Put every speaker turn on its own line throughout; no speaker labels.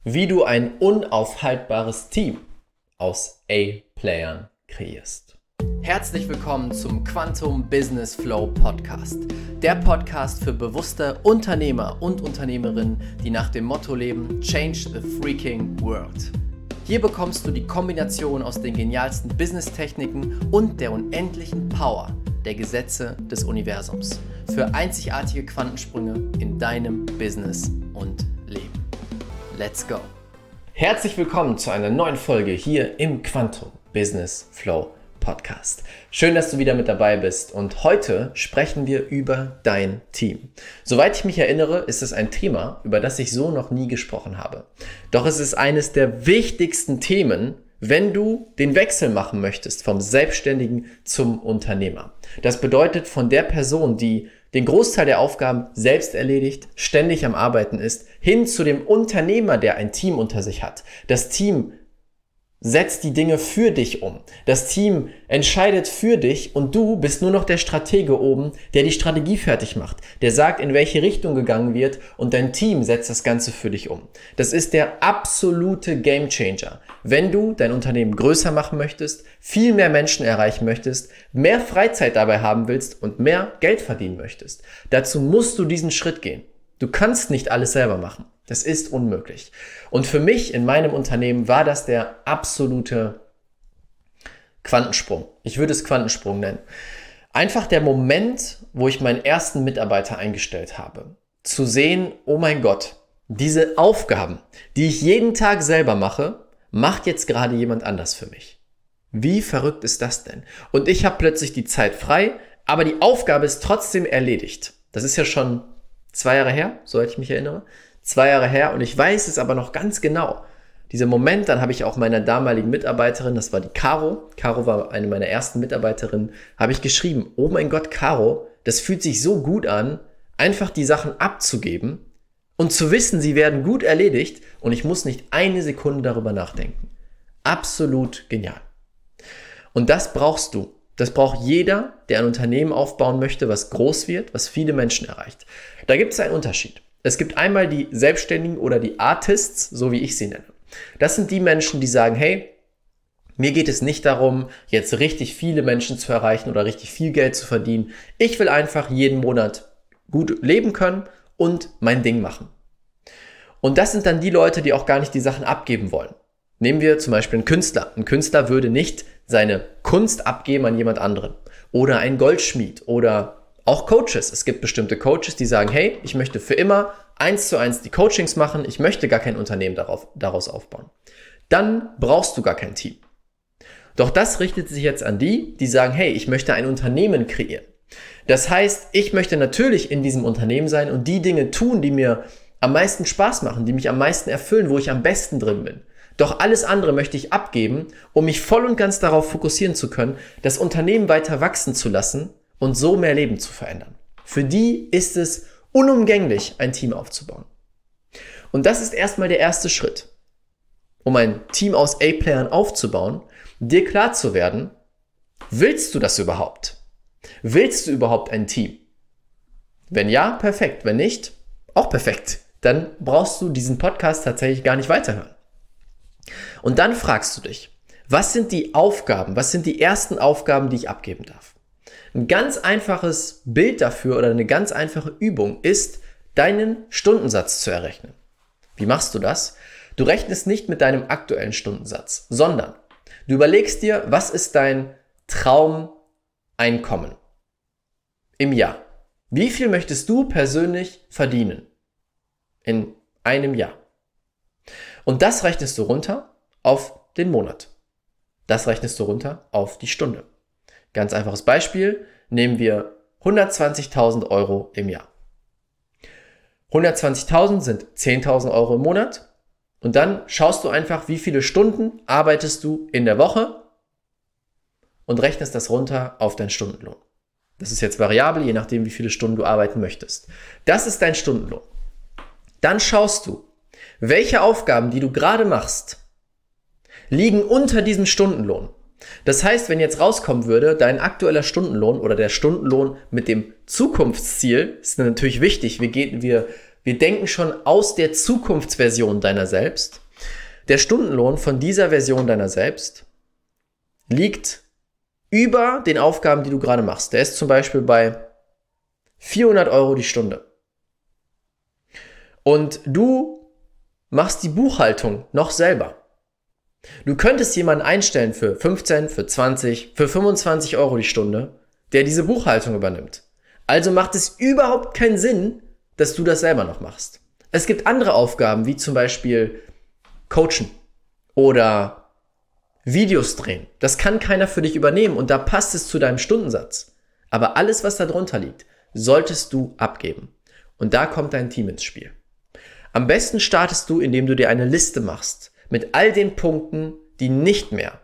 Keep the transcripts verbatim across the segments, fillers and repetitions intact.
Wie du ein unaufhaltbares Team aus A-Playern kreierst. Herzlich willkommen zum Quantum Business Flow Podcast. Der Podcast für bewusste Unternehmer und Unternehmerinnen, die nach dem Motto leben: Change the freaking world. Hier bekommst du die Kombination aus den genialsten Business-Techniken und der unendlichen Power der Gesetze des Universums für einzigartige Quantensprünge in deinem Business und Leben. Let's go! Herzlich willkommen zu einer neuen Folge hier im Quantum Business Flow Podcast. Schön, dass du wieder mit dabei bist und heute sprechen wir über dein Team. Soweit ich mich erinnere, ist es ein Thema, über das ich so noch nie gesprochen habe. Doch es ist eines der wichtigsten Themen, wenn du den Wechsel machen möchtest vom Selbstständigen zum Unternehmer. Das bedeutet, von der Person, die den Großteil der Aufgaben selbst erledigt, ständig am Arbeiten ist, hin zu dem Unternehmer, der ein Team unter sich hat. Das Team setzt die Dinge für dich um. Das Team entscheidet für dich und du bist nur noch der Stratege oben, der die Strategie fertig macht, der sagt, in welche Richtung gegangen wird und dein Team setzt das Ganze für dich um. Das ist der absolute Gamechanger. Wenn du dein Unternehmen größer machen möchtest, viel mehr Menschen erreichen möchtest, mehr Freizeit dabei haben willst und mehr Geld verdienen möchtest, dazu musst du diesen Schritt gehen. Du kannst nicht alles selber machen. Das ist unmöglich. Und für mich in meinem Unternehmen war das der absolute Quantensprung. Ich würde es Quantensprung nennen. Einfach der Moment, wo ich meinen ersten Mitarbeiter eingestellt habe. Zu sehen, oh mein Gott, diese Aufgaben, die ich jeden Tag selber mache, macht jetzt gerade jemand anders für mich. Wie verrückt ist das denn? Und ich habe plötzlich die Zeit frei, aber die Aufgabe ist trotzdem erledigt. Das ist ja schon zwei Jahre her, soweit ich mich erinnere. Zwei Jahre her und ich weiß es aber noch ganz genau. Dieser Moment, dann habe ich auch meiner damaligen Mitarbeiterin, das war die Caro, Caro war eine meiner ersten Mitarbeiterinnen, habe ich geschrieben, oh mein Gott, Caro, das fühlt sich so gut an, einfach die Sachen abzugeben und zu wissen, sie werden gut erledigt und ich muss nicht eine Sekunde darüber nachdenken. Absolut genial. Und das brauchst du. Das braucht jeder, der ein Unternehmen aufbauen möchte, was groß wird, was viele Menschen erreicht. Da gibt es einen Unterschied. Es gibt einmal die Selbstständigen oder die Artists, so wie ich sie nenne. Das sind die Menschen, die sagen, hey, mir geht es nicht darum, jetzt richtig viele Menschen zu erreichen oder richtig viel Geld zu verdienen. Ich will einfach jeden Monat gut leben können und mein Ding machen. Und das sind dann die Leute, die auch gar nicht die Sachen abgeben wollen. Nehmen wir zum Beispiel einen Künstler. Ein Künstler würde nicht seine Kunst abgeben an jemand anderen. Oder ein Goldschmied oder auch Coaches. Es gibt bestimmte Coaches, die sagen, hey, ich möchte für immer eins zu eins die Coachings machen, ich möchte gar kein Unternehmen darauf, daraus aufbauen. Dann brauchst du gar kein Team. Doch das richtet sich jetzt an die, die sagen, hey, ich möchte ein Unternehmen kreieren. Das heißt, ich möchte natürlich in diesem Unternehmen sein und die Dinge tun, die mir am meisten Spaß machen, die mich am meisten erfüllen, wo ich am besten drin bin. Doch alles andere möchte ich abgeben, um mich voll und ganz darauf fokussieren zu können, das Unternehmen weiter wachsen zu lassen und so mehr Leben zu verändern. Für die ist es unumgänglich, ein Team aufzubauen. Und das ist erstmal der erste Schritt, um ein Team aus A-Playern aufzubauen, dir klar zu werden, willst du das überhaupt? Willst du überhaupt ein Team? Wenn ja, perfekt. Wenn nicht, auch perfekt. Dann brauchst du diesen Podcast tatsächlich gar nicht weiterhören. Und dann fragst du dich, was sind die Aufgaben, was sind die ersten Aufgaben, die ich abgeben darf? Ein ganz einfaches Bild dafür oder eine ganz einfache Übung ist, deinen Stundensatz zu errechnen. Wie machst du das? Du rechnest nicht mit deinem aktuellen Stundensatz, sondern du überlegst dir, was ist dein Traumeinkommen im Jahr? Wie viel möchtest du persönlich verdienen in einem Jahr? Und das rechnest du runter auf den Monat. Das rechnest du runter auf die Stunde. Ganz einfaches Beispiel, nehmen wir hundertzwanzigtausend Euro im Jahr. hundertzwanzigtausend sind zehntausend Euro im Monat und dann schaust du einfach, wie viele Stunden arbeitest du in der Woche und rechnest das runter auf deinen Stundenlohn. Das ist jetzt variabel, je nachdem, wie viele Stunden du arbeiten möchtest. Das ist dein Stundenlohn. Dann schaust du, welche Aufgaben, die du gerade machst, liegen unter diesem Stundenlohn. Das heißt, wenn jetzt rauskommen würde, dein aktueller Stundenlohn oder der Stundenlohn mit dem Zukunftsziel, ist natürlich wichtig, wir, gehen, wir Wir denken schon aus der Zukunftsversion deiner selbst. Der Stundenlohn von dieser Version deiner selbst liegt über den Aufgaben, die du gerade machst. Der ist zum Beispiel bei vierhundert Euro die Stunde. Und du machst die Buchhaltung noch selber. Du könntest jemanden einstellen für fünfzehn, für zwanzig, für fünfundzwanzig Euro die Stunde, der diese Buchhaltung übernimmt. Also macht es überhaupt keinen Sinn, dass du das selber noch machst. Es gibt andere Aufgaben, wie zum Beispiel Coachen oder Videos drehen. Das kann keiner für dich übernehmen und da passt es zu deinem Stundensatz. Aber alles, was da drunter liegt, solltest du abgeben. Und da kommt dein Team ins Spiel. Am besten startest du, indem du dir eine Liste machst mit all den Punkten, die nicht mehr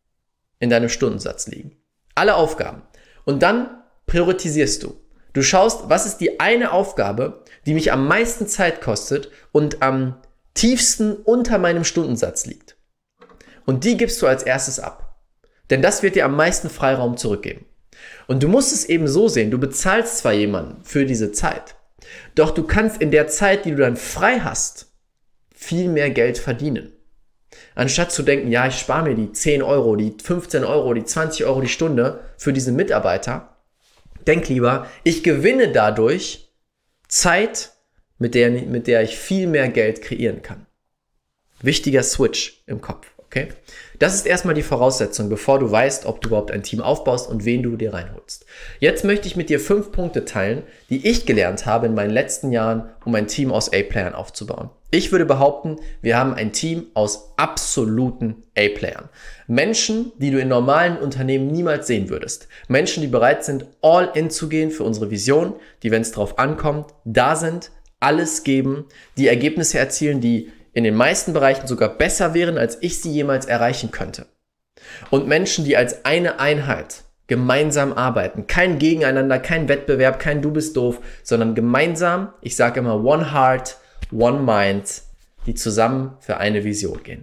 in deinem Stundensatz liegen. Alle Aufgaben. Und dann priorisierst du. Du schaust, was ist die eine Aufgabe, die mich am meisten Zeit kostet und am tiefsten unter meinem Stundensatz liegt. Und die gibst du als erstes ab. Denn das wird dir am meisten Freiraum zurückgeben. Und du musst es eben so sehen, du bezahlst zwar jemanden für diese Zeit, doch du kannst in der Zeit, die du dann frei hast, viel mehr Geld verdienen. Anstatt zu denken, ja, ich spare mir die zehn Euro, die fünfzehn Euro, die zwanzig Euro die Stunde für diesen Mitarbeiter, denk lieber, ich gewinne dadurch Zeit, mit der, mit der ich viel mehr Geld kreieren kann. Wichtiger Switch im Kopf, okay? Das ist erstmal die Voraussetzung, bevor du weißt, ob du überhaupt ein Team aufbaust und wen du dir reinholst. Jetzt möchte ich mit dir fünf Punkte teilen, die ich gelernt habe in meinen letzten Jahren, um ein Team aus A-Playern aufzubauen. Ich würde behaupten, wir haben ein Team aus absoluten A-Playern. Menschen, die du in normalen Unternehmen niemals sehen würdest. Menschen, die bereit sind, all in zu gehen für unsere Vision, die, wenn es drauf ankommt, da sind, alles geben, die Ergebnisse erzielen, die in den meisten Bereichen sogar besser wären, als ich sie jemals erreichen könnte. Und Menschen, die als eine Einheit gemeinsam arbeiten. Kein Gegeneinander, kein Wettbewerb, kein Du bist doof, sondern gemeinsam, ich sage immer One Heart, One Mind, die zusammen für eine Vision gehen.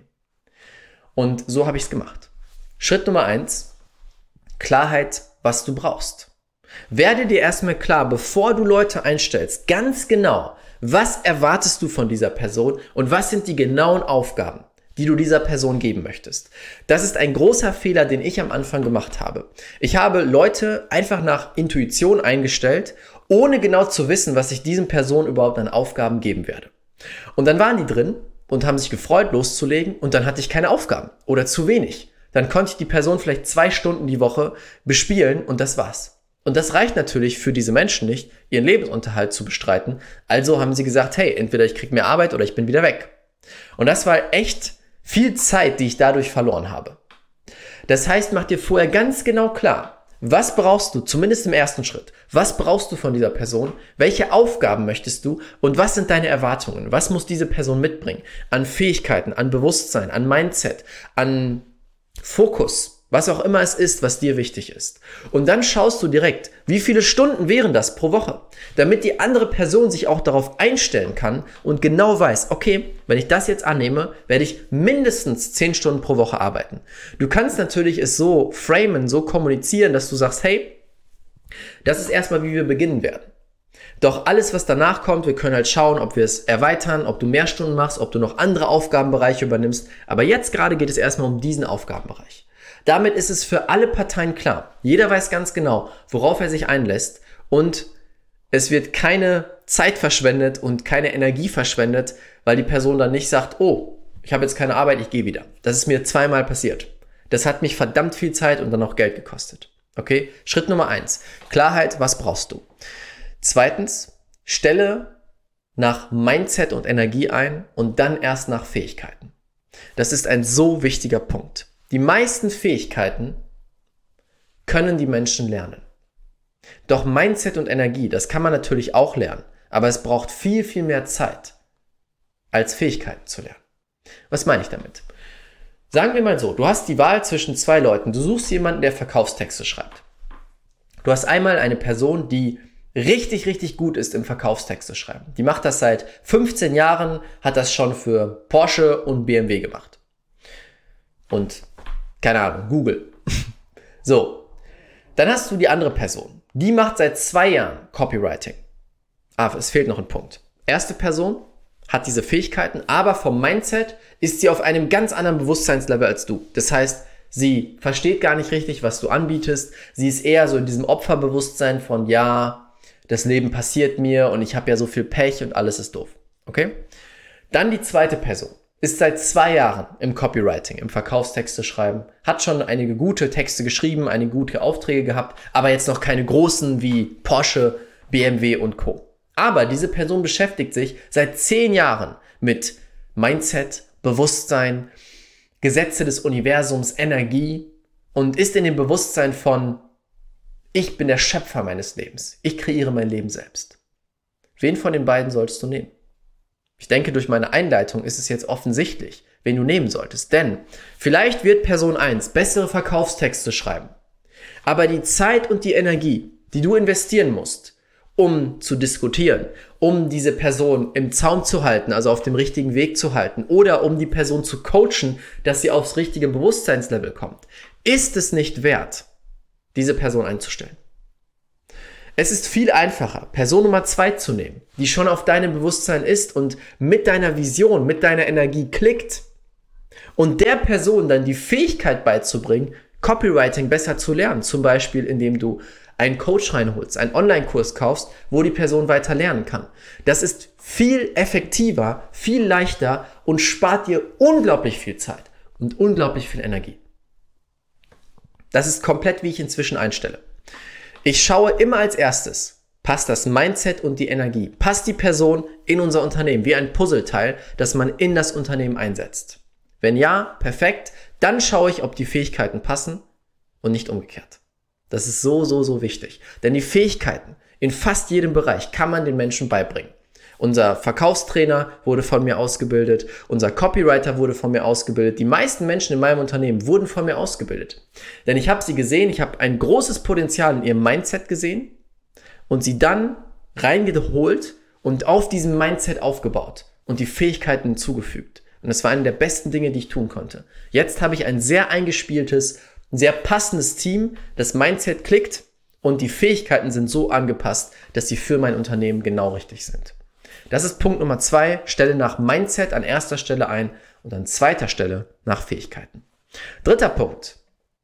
Und so habe ich es gemacht. Schritt Nummer eins, Klarheit, was du brauchst. Werde dir erstmal klar, bevor du Leute einstellst, ganz genau, was erwartest du von dieser Person und was sind die genauen Aufgaben, die du dieser Person geben möchtest. Das ist ein großer Fehler, den ich am Anfang gemacht habe. Ich habe Leute einfach nach Intuition eingestellt, ohne genau zu wissen, was ich diesen Personen überhaupt an Aufgaben geben werde. Und dann waren die drin und haben sich gefreut, loszulegen und dann hatte ich keine Aufgaben oder zu wenig. Dann konnte ich die Person vielleicht zwei Stunden die Woche bespielen und das war's. Und das reicht natürlich für diese Menschen nicht, ihren Lebensunterhalt zu bestreiten. Also haben sie gesagt, hey, entweder ich kriege mehr Arbeit oder ich bin wieder weg. Und das war echt viel Zeit, die ich dadurch verloren habe. Das heißt, mach dir vorher ganz genau klar, was brauchst du, zumindest im ersten Schritt, was brauchst du von dieser Person, welche Aufgaben möchtest du und was sind deine Erwartungen, was muss diese Person mitbringen an Fähigkeiten, an Bewusstsein, an Mindset, an Fokus, was auch immer es ist, was dir wichtig ist. Und dann schaust du direkt, wie viele Stunden wären das pro Woche, damit die andere Person sich auch darauf einstellen kann und genau weiß, okay, wenn ich das jetzt annehme, werde ich mindestens zehn Stunden pro Woche arbeiten. Du kannst natürlich es so framen, so kommunizieren, dass du sagst, hey, das ist erstmal, wie wir beginnen werden. Doch alles, was danach kommt, wir können halt schauen, ob wir es erweitern, ob du mehr Stunden machst, ob du noch andere Aufgabenbereiche übernimmst. Aber jetzt gerade geht es erstmal um diesen Aufgabenbereich. Damit ist es für alle Parteien klar. Jeder weiß ganz genau, worauf er sich einlässt und es wird keine Zeit verschwendet und keine Energie verschwendet, weil die Person dann nicht sagt, oh, ich habe jetzt keine Arbeit, ich gehe wieder. Das ist mir zweimal passiert. Das hat mich verdammt viel Zeit und dann auch Geld gekostet. Okay? Schritt Nummer eins. Klarheit, was brauchst du? Zweitens, stelle nach Mindset und Energie ein und dann erst nach Fähigkeiten. Das ist ein so wichtiger Punkt. Die meisten Fähigkeiten können die Menschen lernen. Doch Mindset und Energie, das kann man natürlich auch lernen, aber es braucht viel, viel mehr Zeit, als Fähigkeiten zu lernen. Was meine ich damit? Sagen wir mal so, du hast die Wahl zwischen zwei Leuten. Du suchst jemanden, der Verkaufstexte schreibt. Du hast einmal eine Person, die richtig, richtig gut ist im Verkaufstexte schreiben. Die macht das seit fünfzehn Jahren, hat das schon für Porsche und B M W gemacht. Und keine Ahnung, Google. So, dann hast du die andere Person. Die macht seit zwei Jahren Copywriting. Ah, es fehlt noch ein Punkt. Erste Person hat diese Fähigkeiten, aber vom Mindset ist sie auf einem ganz anderen Bewusstseinslevel als du. Das heißt, sie versteht gar nicht richtig, was du anbietest. Sie ist eher so in diesem Opferbewusstsein von, ja, das Leben passiert mir und ich habe ja so viel Pech und alles ist doof. Okay? Dann die zweite Person. Ist seit zwei Jahren im Copywriting, im Verkaufstexte schreiben, hat schon einige gute Texte geschrieben, einige gute Aufträge gehabt, aber jetzt noch keine großen wie Porsche, B M W und Co. Aber diese Person beschäftigt sich seit zehn Jahren mit Mindset, Bewusstsein, Gesetze des Universums, Energie und ist in dem Bewusstsein von, ich bin der Schöpfer meines Lebens, ich kreiere mein Leben selbst. Wen von den beiden solltest du nehmen? Ich denke, durch meine Einleitung ist es jetzt offensichtlich, wen du nehmen solltest. Denn vielleicht wird Person eins bessere Verkaufstexte schreiben. Aber die Zeit und die Energie, die du investieren musst, um zu diskutieren, um diese Person im Zaum zu halten, also auf dem richtigen Weg zu halten, oder um die Person zu coachen, dass sie aufs richtige Bewusstseinslevel kommt, ist es nicht wert, diese Person einzustellen. Es ist viel einfacher, Person Nummer zwei zu nehmen, die schon auf deinem Bewusstsein ist und mit deiner Vision, mit deiner Energie klickt und der Person dann die Fähigkeit beizubringen, Copywriting besser zu lernen. Zum Beispiel, indem du einen Coach reinholst, einen Online-Kurs kaufst, wo die Person weiter lernen kann. Das ist viel effektiver, viel leichter und spart dir unglaublich viel Zeit und unglaublich viel Energie. Das ist komplett, wie ich inzwischen einstelle. Ich schaue immer als erstes, passt das Mindset und die Energie, passt die Person in unser Unternehmen, wie ein Puzzleteil, das man in das Unternehmen einsetzt. Wenn ja, perfekt, dann schaue ich, ob die Fähigkeiten passen und nicht umgekehrt. Das ist so, so, so wichtig. Denn die Fähigkeiten in fast jedem Bereich kann man den Menschen beibringen. Unser Verkaufstrainer wurde von mir ausgebildet, unser Copywriter wurde von mir ausgebildet, die meisten Menschen in meinem Unternehmen wurden von mir ausgebildet. Denn ich habe sie gesehen, ich habe ein großes Potenzial in ihrem Mindset gesehen und sie dann reingeholt und auf diesem Mindset aufgebaut und die Fähigkeiten hinzugefügt. Und das war eine der besten Dinge, die ich tun konnte. Jetzt habe ich ein sehr eingespieltes, sehr passendes Team, das Mindset klickt und die Fähigkeiten sind so angepasst, dass sie für mein Unternehmen genau richtig sind. Das ist Punkt Nummer zwei. Stelle nach Mindset an erster Stelle ein und an zweiter Stelle nach Fähigkeiten. Dritter Punkt.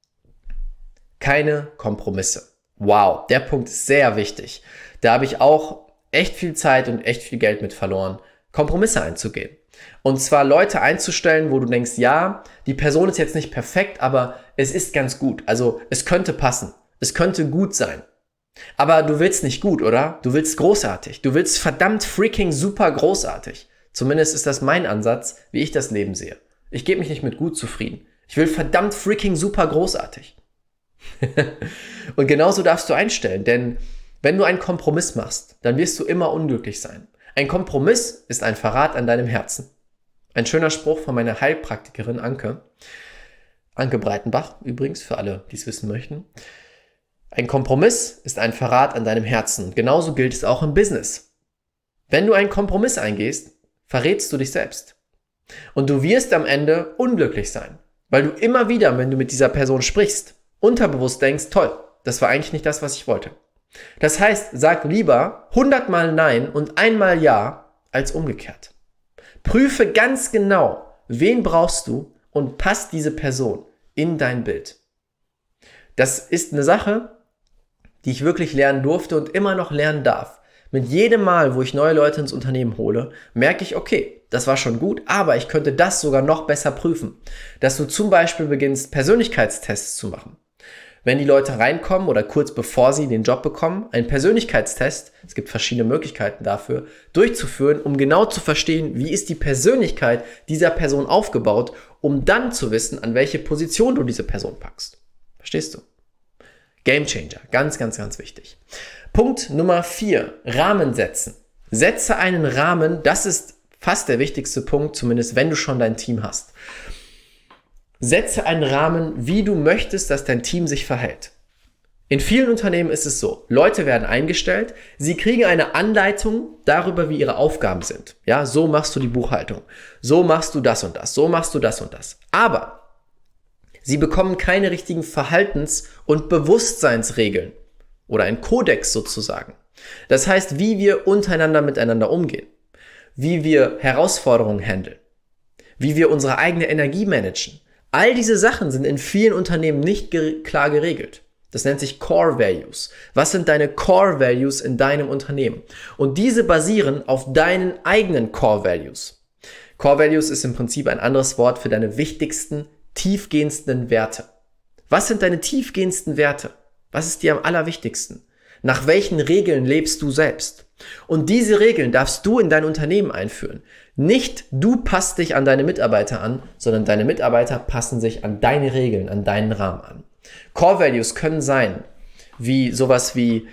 Keine Kompromisse. Wow, der Punkt ist sehr wichtig. Da habe ich auch echt viel Zeit und echt viel Geld mit verloren, Kompromisse einzugehen. Und zwar Leute einzustellen, wo du denkst, ja, die Person ist jetzt nicht perfekt, aber es ist ganz gut. Also es könnte passen. Es könnte gut sein. Aber du willst nicht gut, oder? Du willst großartig. Du willst verdammt freaking super großartig. Zumindest ist das mein Ansatz, wie ich das Leben sehe. Ich gebe mich nicht mit gut zufrieden. Ich will verdammt freaking super großartig. Und genauso darfst du einstellen, denn wenn du einen Kompromiss machst, dann wirst du immer unglücklich sein. Ein Kompromiss ist ein Verrat an deinem Herzen. Ein schöner Spruch von meiner Heilpraktikerin Anke. Anke Breitenbach übrigens, für alle, die es wissen möchten. Ein Kompromiss ist ein Verrat an deinem Herzen. Und genauso gilt es auch im Business. Wenn du einen Kompromiss eingehst, verrätst du dich selbst. Und du wirst am Ende unglücklich sein, weil du immer wieder, wenn du mit dieser Person sprichst, unterbewusst denkst, toll, das war eigentlich nicht das, was ich wollte. Das heißt, sag lieber hundertmal Nein und einmal Ja als umgekehrt. Prüfe ganz genau, wen brauchst du und passt diese Person in dein Bild. Das ist eine Sache, die ich wirklich lernen durfte und immer noch lernen darf. Mit jedem Mal, wo ich neue Leute ins Unternehmen hole, merke ich, okay, das war schon gut, aber ich könnte das sogar noch besser prüfen. Dass du zum Beispiel beginnst, Persönlichkeitstests zu machen. Wenn die Leute reinkommen oder kurz bevor sie den Job bekommen, einen Persönlichkeitstest, es gibt verschiedene Möglichkeiten dafür, durchzuführen, um genau zu verstehen, wie ist die Persönlichkeit dieser Person aufgebaut, um dann zu wissen, an welche Position du diese Person packst. Verstehst du? Game Changer, ganz, ganz, ganz wichtig. Punkt Nummer vier, Rahmen setzen. Setze einen Rahmen, das ist fast der wichtigste Punkt, zumindest wenn du schon dein Team hast. Setze einen Rahmen, wie du möchtest, dass dein Team sich verhält. In vielen Unternehmen ist es so, Leute werden eingestellt, sie kriegen eine Anleitung darüber, wie ihre Aufgaben sind. Ja, so machst du die Buchhaltung, so machst du das und das, so machst du das und das. Aber sie bekommen keine richtigen Verhaltens- und Bewusstseinsregeln oder ein Kodex sozusagen. Das heißt, wie wir untereinander miteinander umgehen.
wie wir Herausforderungen handeln, wie wir unsere eigene Energie managen. All diese Sachen sind in vielen Unternehmen nicht ge- klar geregelt. Das nennt sich Core Values. Was sind deine Core Values in deinem Unternehmen? Und diese basieren auf deinen eigenen Core Values. Core Values ist im Prinzip ein anderes Wort für deine wichtigsten, tiefgehendsten Werte. Was sind deine tiefgehendsten Werte? Was ist dir am allerwichtigsten? Nach welchen Regeln lebst du selbst? Und diese Regeln darfst du in dein Unternehmen einführen. Nicht du passt dich an deine Mitarbeiter an, sondern deine Mitarbeiter passen sich an deine Regeln, an deinen Rahmen an. Core Values können sein, wie sowas wie,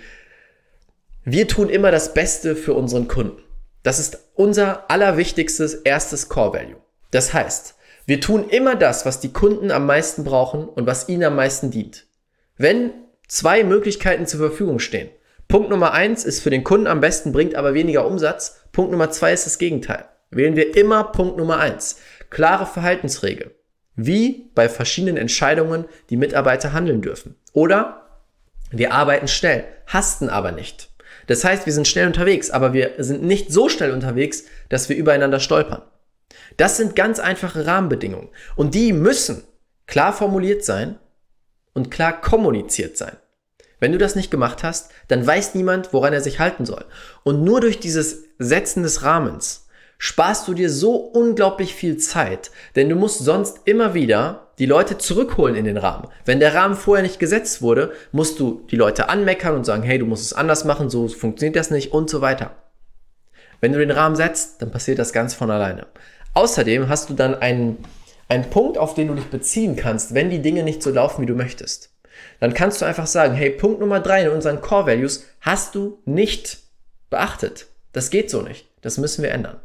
wir tun immer das Beste für unseren Kunden. Das ist unser allerwichtigstes erstes Core Value. Das heißt, wir tun immer das, was die Kunden am meisten brauchen und was ihnen am meisten dient. Wenn zwei Möglichkeiten zur Verfügung stehen, Punkt Nummer eins ist für den Kunden am besten, bringt aber weniger Umsatz. Punkt Nummer zwei ist das Gegenteil. Wählen wir immer Punkt Nummer eins. Klare Verhaltensregel. Wie bei verschiedenen Entscheidungen die Mitarbeiter handeln dürfen. Oder wir arbeiten schnell, hasten aber nicht. Das heißt, wir sind schnell unterwegs, aber wir sind nicht so schnell unterwegs, dass wir übereinander stolpern. Das sind ganz einfache Rahmenbedingungen. Und die müssen klar formuliert sein und klar kommuniziert sein. Wenn du das nicht gemacht hast, dann weiß niemand, woran er sich halten soll. Und nur durch dieses Setzen des Rahmens sparst du dir so unglaublich viel Zeit, denn du musst sonst immer wieder die Leute zurückholen in den Rahmen. Wenn der Rahmen vorher nicht gesetzt wurde, musst du die Leute anmeckern und sagen, hey, du musst es anders machen, so funktioniert das nicht und so weiter. Wenn du den Rahmen setzt, dann passiert das ganz von alleine. Außerdem hast du dann einen, einen Punkt, auf den du dich beziehen kannst, wenn die Dinge nicht so laufen, wie du möchtest. Dann kannst du einfach sagen, hey, Punkt Nummer drei in unseren Core Values hast du nicht beachtet. Das geht so nicht. Das müssen wir ändern.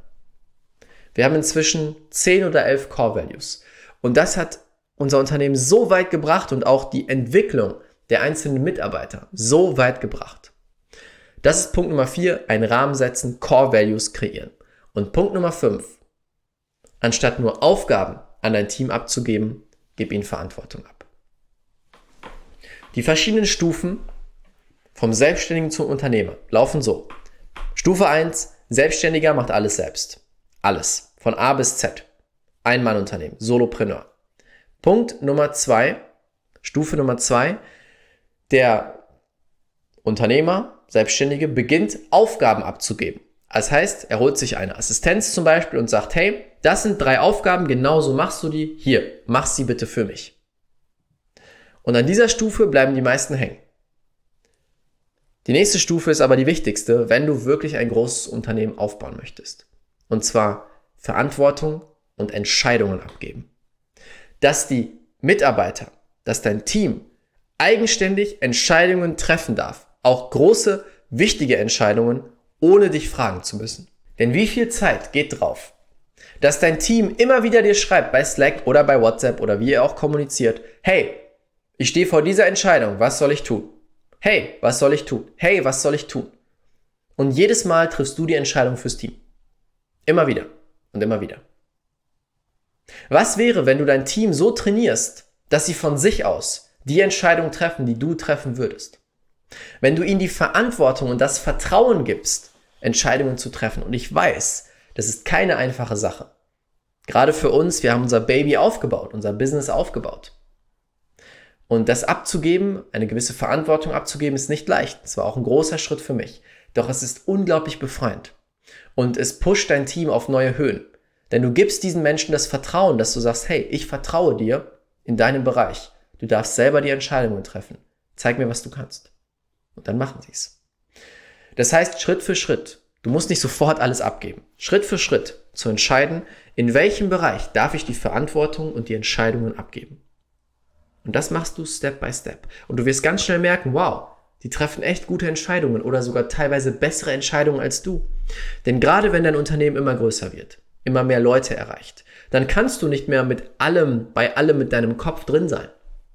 Wir haben inzwischen zehn oder elf Core Values. Und das hat unser Unternehmen so weit gebracht und auch die Entwicklung der einzelnen Mitarbeiter so weit gebracht. Das ist Punkt Nummer vier, einen Rahmen setzen, Core Values kreieren. Und Punkt Nummer fünf, anstatt nur Aufgaben an dein Team abzugeben, gib ihnen Verantwortung ab. Die verschiedenen Stufen vom Selbstständigen zum Unternehmer laufen so. Stufe eins, Selbstständiger macht alles selbst. Alles. Von A bis Z. Ein-Mann-Unternehmen. Solopreneur. Punkt Nummer zwei, Stufe Nummer zwei, der Unternehmer, Selbstständige, beginnt Aufgaben abzugeben. Das heißt, er holt sich eine Assistenz zum Beispiel und sagt, hey, das sind drei Aufgaben, genauso machst du die, hier, mach sie bitte für mich. Und an dieser Stufe bleiben die meisten hängen. Die nächste Stufe ist aber die wichtigste, wenn du wirklich ein großes Unternehmen aufbauen möchtest. Und zwar Verantwortung und Entscheidungen abgeben. Dass die Mitarbeiter, dass dein Team eigenständig Entscheidungen treffen darf. Auch große, wichtige Entscheidungen, ohne dich fragen zu müssen. Denn wie viel Zeit geht drauf, dass dein Team immer wieder dir schreibt bei Slack oder bei WhatsApp oder wie ihr auch kommuniziert, hey, ich stehe vor dieser Entscheidung, was soll ich tun? Hey, was soll ich tun? Hey, was soll ich tun? Und jedes Mal triffst du die Entscheidung fürs Team. Immer wieder und immer wieder. Was wäre, wenn du dein Team so trainierst, dass sie von sich aus die Entscheidung treffen, die du treffen würdest? Wenn du ihnen die Verantwortung und das Vertrauen gibst, Entscheidungen zu treffen. Und ich weiß, das ist keine einfache Sache. Gerade für uns, wir haben unser Baby aufgebaut, unser Business aufgebaut. Und das abzugeben, eine gewisse Verantwortung abzugeben, ist nicht leicht. Es war auch ein großer Schritt für mich. Doch es ist unglaublich befreiend. Und es pusht dein Team auf neue Höhen. Denn du gibst diesen Menschen das Vertrauen, dass du sagst, hey, ich vertraue dir in deinem Bereich. Du darfst selber die Entscheidungen treffen. Zeig mir, was du kannst. Und dann machen sie es. Das heißt, Schritt für Schritt, du musst nicht sofort alles abgeben. Schritt für Schritt zu entscheiden, in welchem Bereich darf ich die Verantwortung und die Entscheidungen abgeben. Und das machst du Step by Step. Und du wirst ganz schnell merken, wow, die treffen echt gute Entscheidungen oder sogar teilweise bessere Entscheidungen als du. Denn gerade wenn dein Unternehmen immer größer wird, immer mehr Leute erreicht, dann kannst du nicht mehr mit allem, bei allem mit deinem Kopf drin sein.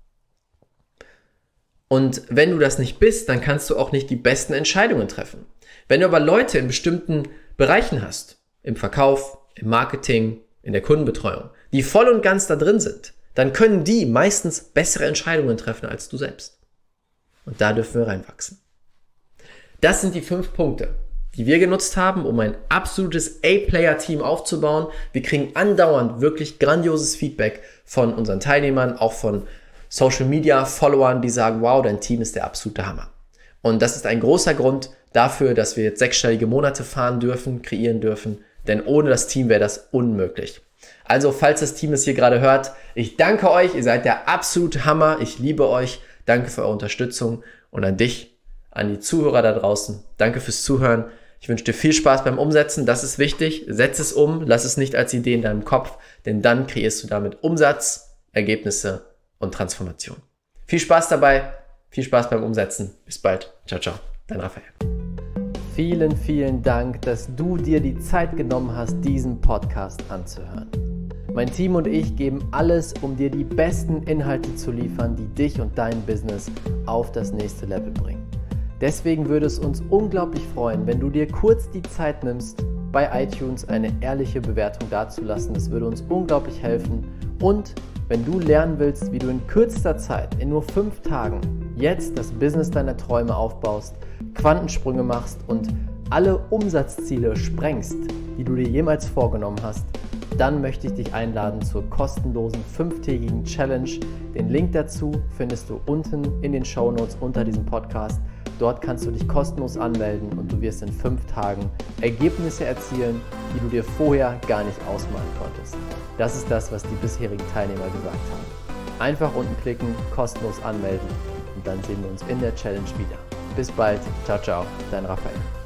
Und wenn du das nicht bist, dann kannst du auch nicht die besten Entscheidungen treffen. Wenn du aber Leute in bestimmten Bereichen hast, im Verkauf, im Marketing, in der Kundenbetreuung, die voll und ganz da drin sind, dann können die meistens bessere Entscheidungen treffen als du selbst. Und da dürfen wir reinwachsen. Das sind die fünf Punkte, die wir genutzt haben, um ein absolutes A-Player-Team aufzubauen. Wir kriegen andauernd wirklich grandioses Feedback von unseren Teilnehmern, auch von Social-Media-Followern, die sagen, wow, dein Team ist der absolute Hammer. Und das ist ein großer Grund dafür, dass wir jetzt sechsstellige Monate fahren dürfen, kreieren dürfen, denn ohne das Team wäre das unmöglich. Also, falls das Team es hier gerade hört, ich danke euch, ihr seid der absolute Hammer, ich liebe euch, danke für eure Unterstützung und an dich, an die Zuhörer da draußen, danke fürs Zuhören. Ich wünsche dir viel Spaß beim Umsetzen, das ist wichtig, setz es um, lass es nicht als Idee in deinem Kopf, denn dann kreierst du damit Umsatz, Ergebnisse und Transformation. Viel Spaß dabei, viel Spaß beim Umsetzen, bis bald, ciao, ciao, dein Raphael.
Vielen, vielen Dank, dass du dir die Zeit genommen hast, diesen Podcast anzuhören. Mein Team und ich geben alles, um dir die besten Inhalte zu liefern, die dich und dein Business auf das nächste Level bringen. Deswegen würde es uns unglaublich freuen, wenn du dir kurz die Zeit nimmst, bei iTunes eine ehrliche Bewertung dazulassen. Das würde uns unglaublich helfen. Und wenn du lernen willst, wie du in kürzester Zeit, in nur fünf Tagen, jetzt das Business deiner Träume aufbaust, Quantensprünge machst und alle Umsatzziele sprengst, die du dir jemals vorgenommen hast, dann möchte ich dich einladen zur kostenlosen fünftägigen Challenge. Den Link dazu findest du unten in den Shownotes unter diesem Podcast. Dort kannst du dich kostenlos anmelden und du wirst in fünf Tagen Ergebnisse erzielen, die du dir vorher gar nicht ausmalen konntest. Das ist das, was die bisherigen Teilnehmer gesagt haben. Einfach unten klicken, kostenlos anmelden und dann sehen wir uns in der Challenge wieder. Bis bald, ciao, ciao, dein Raphael.